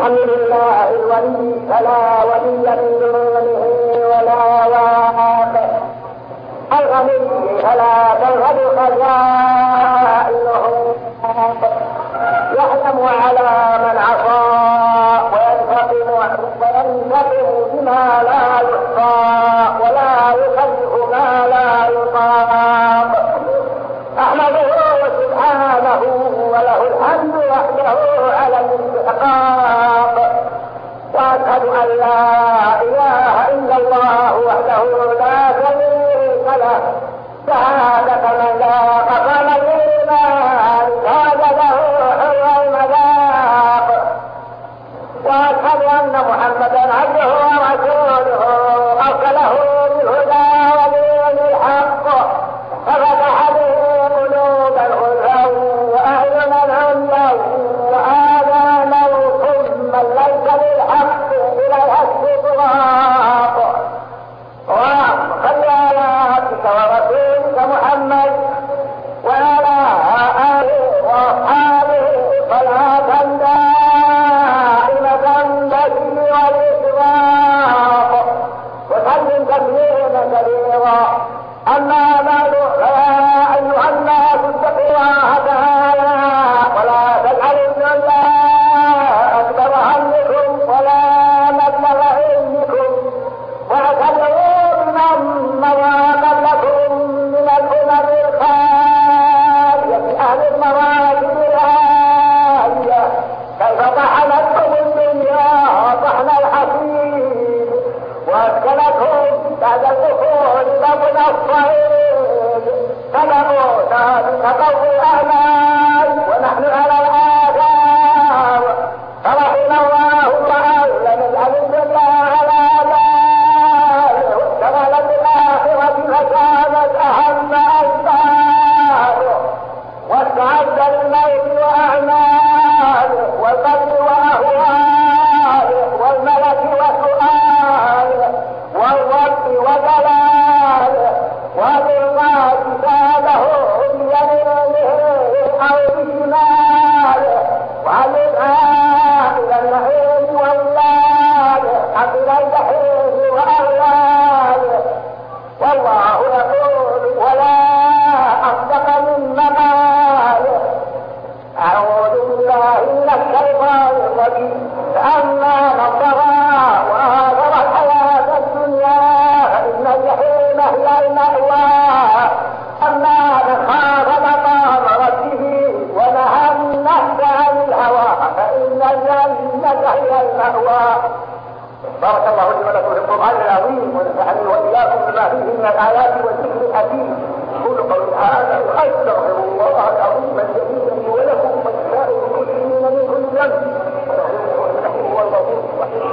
الحمد لله الولي فلا ولي من دونه ولا واق، الغني فلا تذهب خزائنه، يحكم على من عصى وينتقم بما لا يحصى ولا يكلف ما لا يطاق. أحمده سبحانه وله الحمد وحده على الاستحقاق، وأشهد أن لا إله إلا الله وحده لا شريك له، شهادة من لا قسم الإيمان كاد له حر المذاق. وأشهد أن محمدا عبده ورسوله أرسله بالهدى ودين الحق، ففتح به قلوب الغلو وأعينا العميا وآذانا صما ليس للحق إلى الحق طلاق. وصل على عبدك ورسولك محمد وعلى آله وأصحابه صلاة دائمة بالبر والإكرام، وسلم تسليما كثيرا. أما بعد، فيا أيها الناس اتقوا الله تعالى ولا تجعلوا الدنيا أكبر همكم ولا مبلغ علمكم، واعتبروا بمن مضى قبلكم من الأمم الخالية أهل المراكب العالية كيف طحنتهم الدنيا طحن الحسين، واسكنتهم بعد الدخول بطن الصعيد فنموت بتقوي الأعمال ونحن على الآثار. فرحم الله وأعلم الأمن الله على ذلك، واشتغلت الآخرة فكانت أهم أسبابه، واستعد للموت وأعماله والقتل وأهواله والملك وسؤاله والرب وجلاله، وبالله كتابه بيمينه أو بشماله، ويدعى إلى النعيم وولاده قبل الجحيم وأهلاله. والله يقول ولا أصدق من مقاله. أعوذ بالله من الشيطان الرجيم. فأما من طغى وآثر الحياة الدنيا فإن الجحيم هي المأوى. أما من خاف مقام ربه ونهى النفس عن الهوى فإن الجنة هي المأوى. بارك الله لي ولكم في القرآن العظيم، ونفعني وإياكم بما فيه من الآيات والذكر الحكيم. قولوا قولي هذا وأستغفر الله العظيم الجليل لي ولكم ولسائر المسلمين من كل ذنب، إنه هو الغفور الرحيم.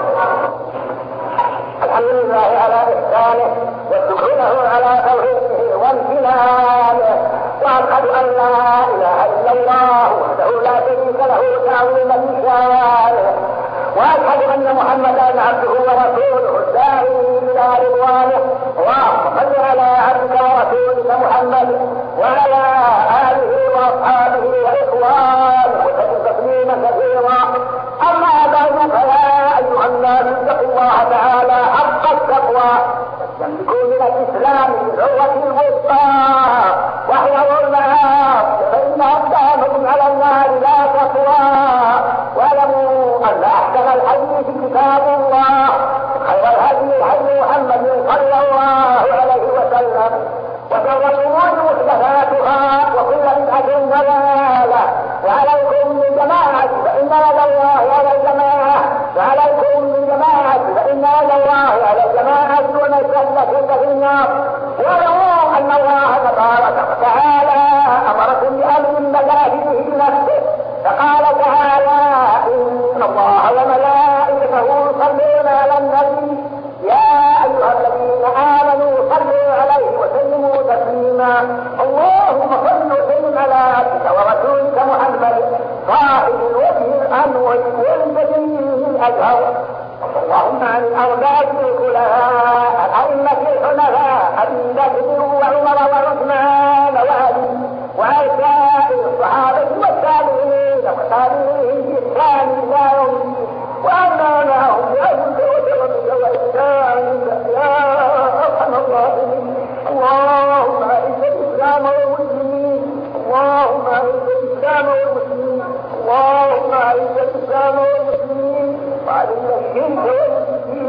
الحمد لله على إحسانه، والشكر له على توفيقه وامتنانه، وأشهد أن لا إله إلا الله وحده لا شريك له تعظيما لشانه، وأشهد أن محمدا عبده ورسوله الداعي إلى رضوانه. اللهم صل على عبدك ورسولك محمد وعلى آله وأصحابه وإخوانه وسلم تسليما كثيرا. أما بعد، فيا أيها الناس اتقوا الله تعالى حق التقوى، واستمسكوا من الإسلام بالعروة الوثقى واحذروا المعاصي فإن أقدامكم على النار لا تقوى. واعلموا أن أحسن الحديث كتاب الله، خير الهدي هدي محمد صلى الله عليه وسلم، وشر الأمور محدثاتها وكل بدعة ضلالة. وعليكم بالجماعة فإن يد الله على الجماعة، وعليكم بالجماعة فإن يد الله على الجماعة ومن في النار. واعلموا أن الله تبارك وتعالى أمركم بأمر بدأ فيه بنفسه، فقال تعالى: إن الله وملائكته يصلون على النبي يا أيها الذين آمنوا صلوا عليه وسلموا تسليما. اللهم صل وسلم على عبدك ورسولك محمد صاحب الوجه الأنور والبديل الأزهر. اللهم عن الأربعة الخلفاء الأئمة الحنفاء أبي بكر وعمر وعثمان وعلي، وعن سائر الصحابة والتابعين وتابعيهم بإحسان إلى يوم الدين.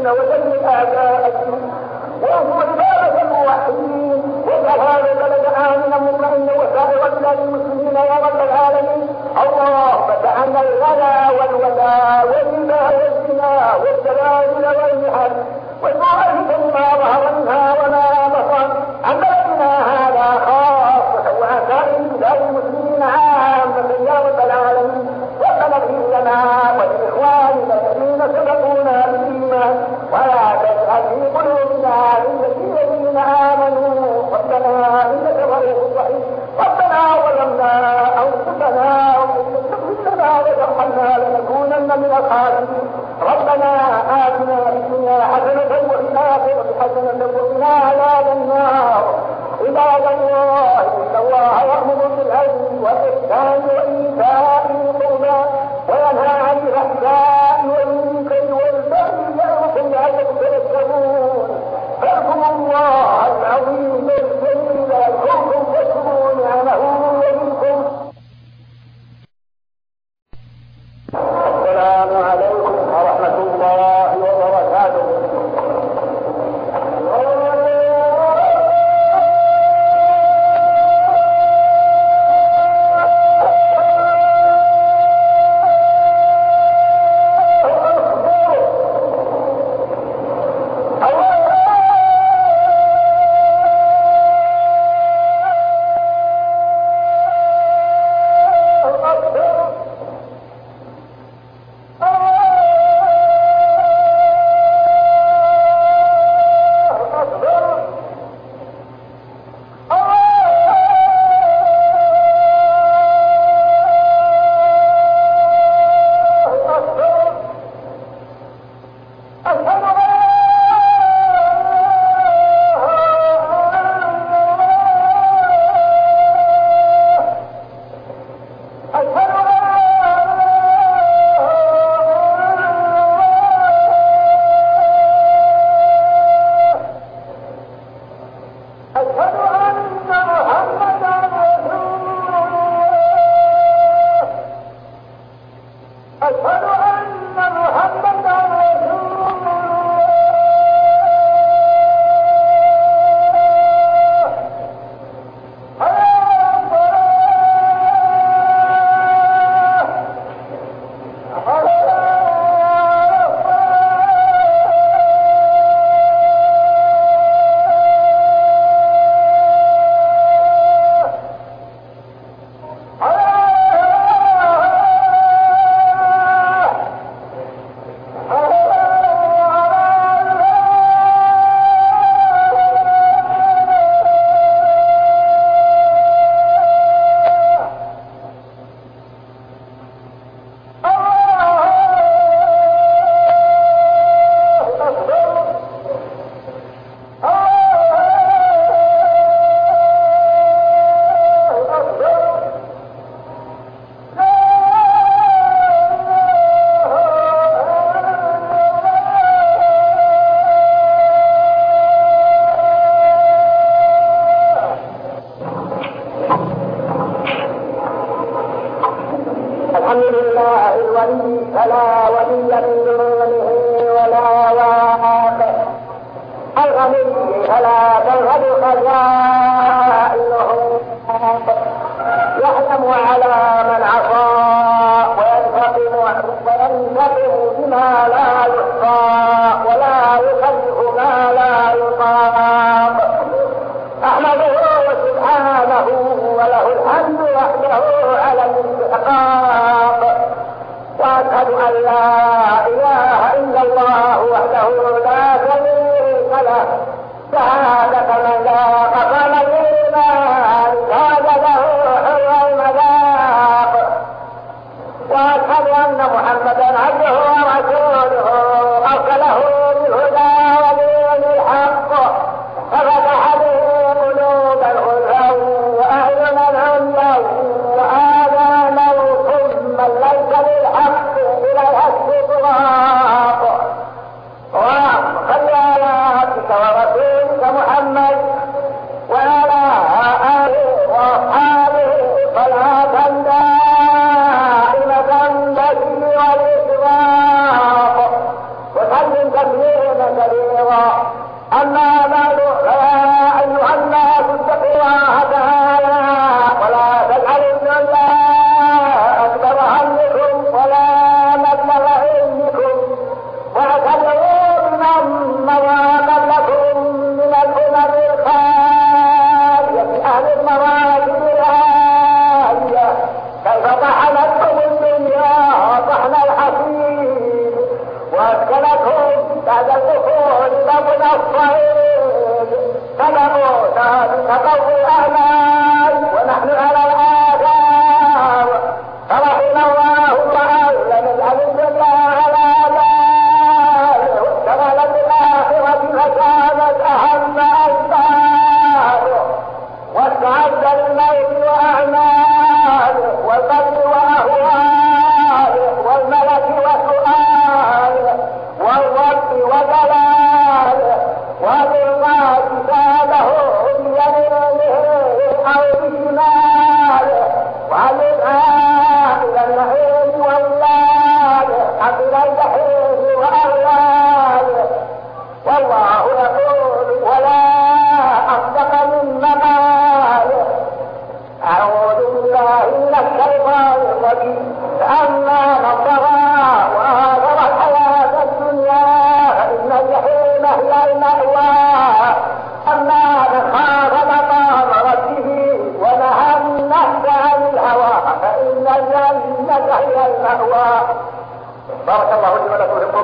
المسلمين ودمر أعداء الدين وانصر عبادك الموحدين واجعل هذا البلد آمنا مطمئنا وسائر بلاد المسلمين يا رب العالمين. اللهم اجعلنا الغلا والولا والربا والزنا والزلازل والمحن والمؤسسة ما ظهر منها وما بطن عن بلدنا هذا خاصة وعن سائر بلاد المسلمين عامة يا رب العالمين. ربنا اغفر لنا ولإخواننا الذين سبقونا بالإيمان ولا تجعل في قلوبنا للذين آمنوا ربنا إنك رؤوف رحيم. ربنا ظلمنا أنفسنا وإن تغفر لنا وترحمنا لنكونن من الخاسرين. ربنا آتنا في الدنيا حسنة وفي الآخرة حسنة وقنا عذاب النار. عباد الله إن الله يأمر بالعدل والإحسان وإيتاء ذي القربى وينهى عن الفحشاء والمنكر والبغي يعظكم لعلكم تذكرون. فاذكروا الله العظيم الجليل يذكركم واشكروا نعمه يزدكم. السلام عليكم ورحمة الله وبركاته.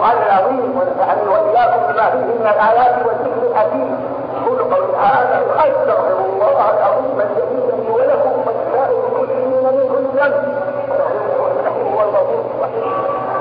القرآن العظيم ونفعني وإياكم بما فيه من الآيات والذكر الحكيم. قولوا قولي هذا وأستغفر الله العظيم الجليل لي ولكم ولسائر المسلمين من كل ذنب إنه هو الغفور الرحيم.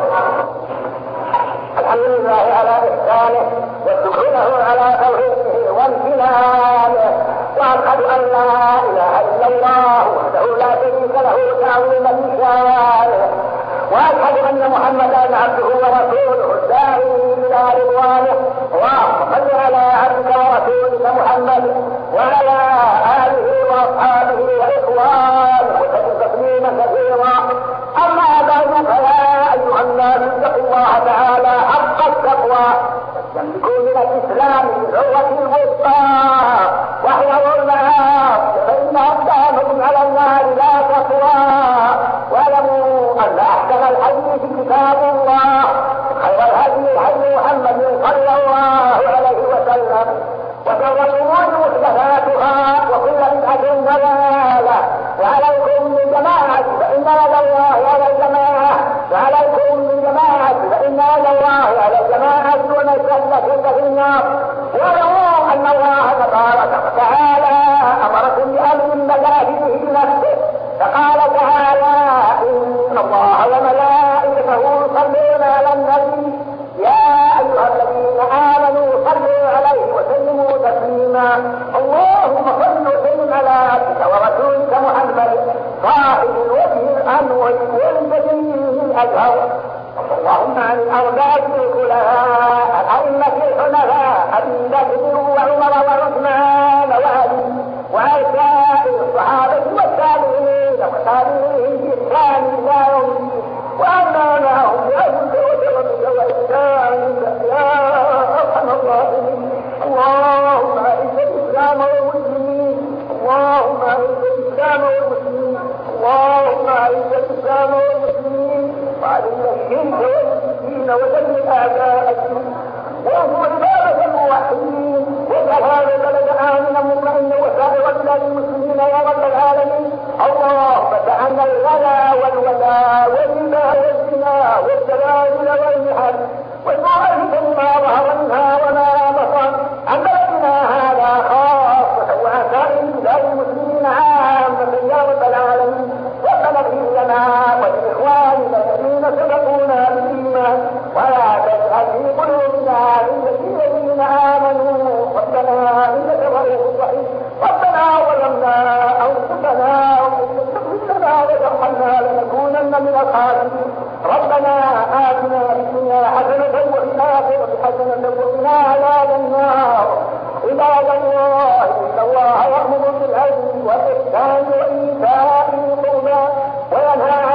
الحمد لله على إحسانه والشكر له على توفيقه وامتنانه، وأشهد أن لا إله إلا الله وحده لا شريك له تعظيما لشانه، وأشهد أن محمدا عبده ورسوله الداعي إلى رضوانه. اللهم صل على عبدك ورسولك محمد وعلى آله وأصحابه وإخوانه وسلم تسليما كثيرا. أما بعد فيا أيها الناس اتقوا الله تعالى حق التقوى واستمسكوا من الإسلام بالعروة الوثقى واحذروا المعاصي فإن أقدامكم على النار لا تقوى. واعلموا أن أحسن الحديث كتاب الله، خير الهدي هدي محمد صلى الله عليه وسلم، وشر الأمور محدثاتها وكل بدعة ضلالة. وعليكم بالجماعة فإن يد الله على الجماعة، وعليكم بالجماعة فإن يد الله على الجماعة ونزلة في النار. واعلموا أن الله تبارك وتعالى أمركم بأمر بدأ به نفسه، فقال تعالى: إن الله وملائكته يصلون على النبي يا أيها الذين آمنوا صلوا عليه وسلموا تسليما. اللهم صل وسلم على عبدك ورسولك محمد صاحب الوجه الأنور والبديل الأزهر. اللهم عن الأربعة الخلفاء الأئمة الحنفاء أبي بكر وعمر وعثمان وعلي، وعن سائر الصحابة والتابعين وتابعيهم بإحسان إلى يوم الدين، وأنا معهم بأجل وكرمك وإحسانك يا أرحم الراحمين. اللهم أعز الإسلام والمسلمين، اللهم أعز الإسلام والمسلمين، اللهم أعز الإسلام والمسلمين، وأذل الشرك والمشركين ودمر أعداء الدين، وانصر عبادك الموحدين، واجعل هذا البلد آمنا مطمئنا وسائر بلاد المسلمين يا رب العالمين. اللهم اجعلنا الغلا والولاء والربا والزنا والزلازل والمحن والمعافيه ما ظهر منها وما بطن عن بلدنا هذا خاصة وعن سائر بلاد المسلمين عامة يا رب العالمين. ربنا اغفر لنا ولإخواننا الذين سبقونا بالإيمان ولا تجعل في قلوبنا للذين آمنوا ربنا إنك رؤوف رحيم. ربنا ظلمنا أنفسنا وإن تغفر لنا وترحمنا لنكونن من الخاسرين. ربنا آتنا في الدنيا حسنة وفي الآخرة حسنة وقنا عذاب النار. عباد الله إن الله يأمر بالعدل والإحسان وإيتاء ذي القربى وينهى